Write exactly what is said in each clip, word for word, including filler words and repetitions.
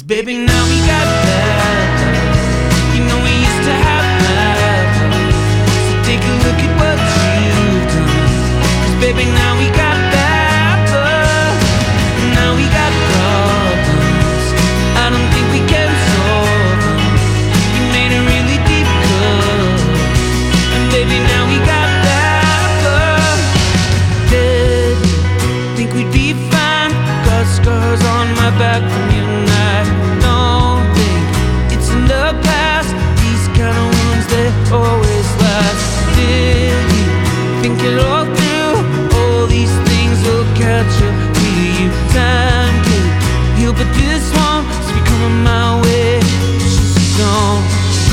baby, now we got better. You know we used to have better. So take a look at what you've done. 'Cause baby, now we got better. Now we got problems. I don't think we can solve them. You made a really deep cut. And baby, now we got better. Did think we'd be fine. Got scars on my back from you and I. Don't think it's in the past. These kind of wounds, they always last. Did you think it all through? All these things will catch up to you. Time to heal, but this one's becoming my way. Just don't.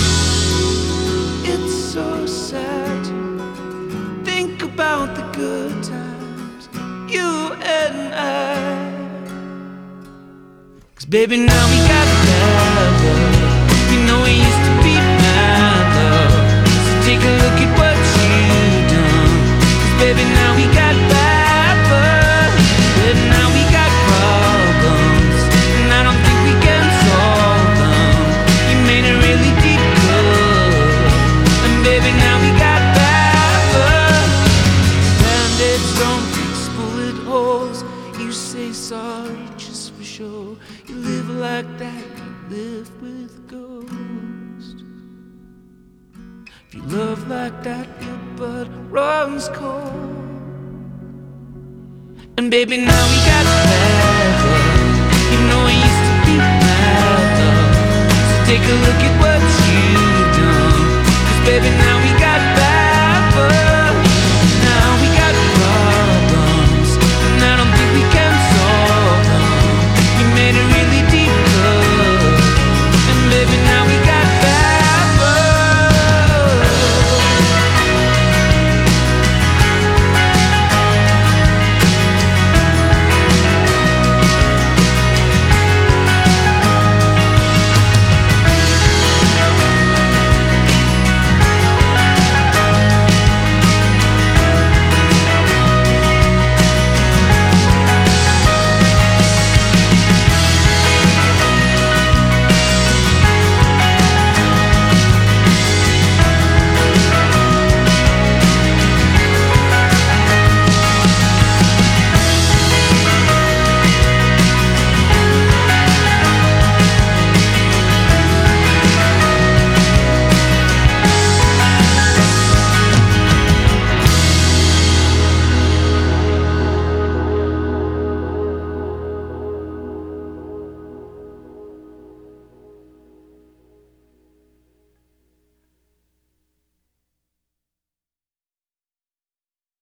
It's so sad to think about the good times, you and I. 'Cause baby, now we got better. You know we used to be mad, love. So take a look at what you've done. 'Cause baby, now we got better. Baby, now we got problems, and I don't think we can solve them. You made a really deep cut, and baby, now we got better. Band-aids don't fix bullet holes. You say sorry just for sure. You live like that, you live with ghosts. If you love like that, your blood runs cold. And baby, now we got better. You know I used to be mad, love. So take a look at